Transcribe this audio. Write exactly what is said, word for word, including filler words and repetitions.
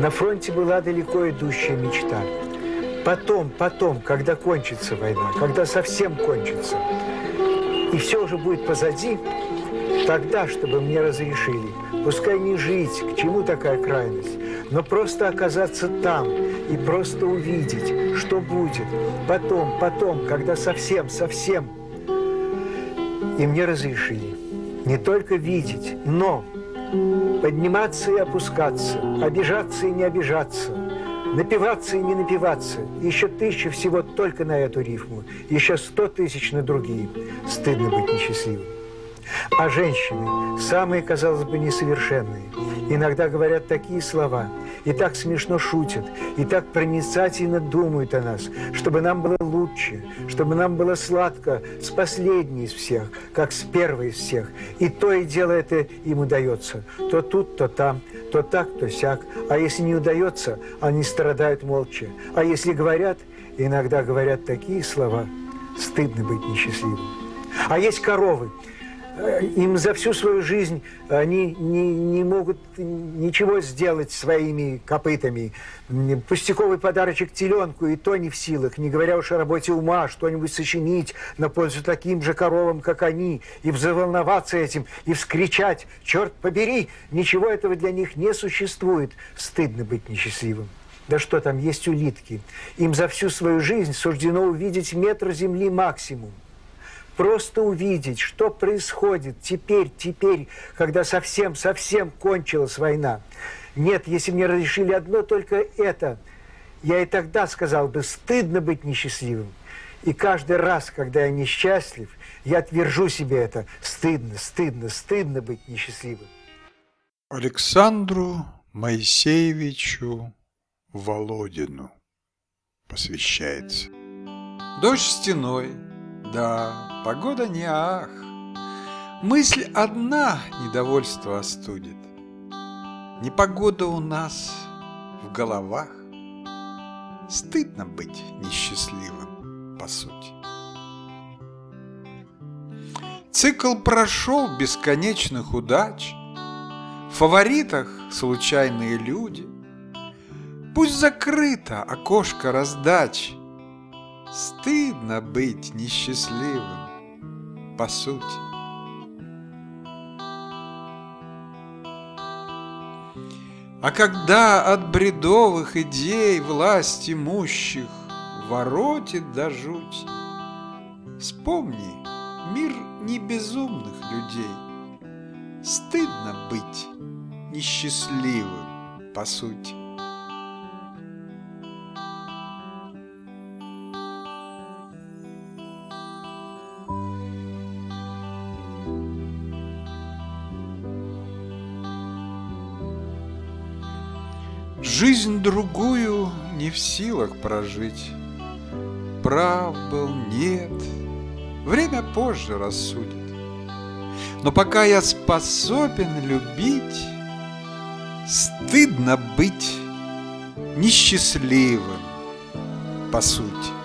На фронте была далеко идущая мечта. Потом, потом, когда кончится война, когда совсем кончится, и все уже будет позади, тогда, чтобы мне разрешили, пускай не жить, к чему такая крайность, но просто оказаться там и просто увидеть, что будет. Потом, потом, когда совсем, совсем. И мне разрешили не только видеть, но подниматься и опускаться, обижаться и не обижаться, напиваться и не напиваться. Еще тысяча всего только на эту рифму, еще сто тысяч на другие. Стыдно быть несчастливым. А женщины, самые, казалось бы, несовершенные, иногда говорят такие слова, и так смешно шутят, и так проницательно думают о нас, чтобы нам было лучше, чтобы нам было сладко с последней из всех, как с первой из всех. И то и дело это им удается. То тут, то там, то так, то сяк. А если не удается, они страдают молча. А если говорят, иногда говорят такие слова, стыдно быть несчастливым. А есть коровы. Им за всю свою жизнь они не, не могут ничего сделать своими копытами. Пустяковый подарочек теленку, и то не в силах, не говоря уж о работе ума, что-нибудь сочинить на пользу таким же коровам, как они, и заволноваться этим, и вскричать: «Черт побери!» Ничего этого для них не существует. Стыдно быть несчастливым. Да что там, есть улитки. Им за всю свою жизнь суждено увидеть метр земли максимум. Просто увидеть, что происходит теперь, теперь, когда совсем-совсем кончилась война. Нет, если мне разрешили одно только это, я и тогда сказал бы: стыдно быть несчастливым. И каждый раз, когда я несчастлив, я твержу себе это: стыдно, стыдно, стыдно быть несчастливым. Александру Моисеевичу Володину посвящается. Дождь стеной, да, погода не ах. Мысль одна недовольство остудит. Непогода у нас в головах. Стыдно быть несчастливым, по сути. Цикл прошел бесконечных удач. В фаворитах случайные люди. Пусть закрыто окошко раздач. Стыдно быть несчастливым, по сути. А когда от бредовых идей власть имущих воротит до жути, вспомни, мир не безумных людей. Стыдно быть несчастливым, по сути. Жизнь другую не в силах прожить. Прав был, нет, время позже рассудит. Но пока я способен любить, стыдно быть несчастливым, по сути.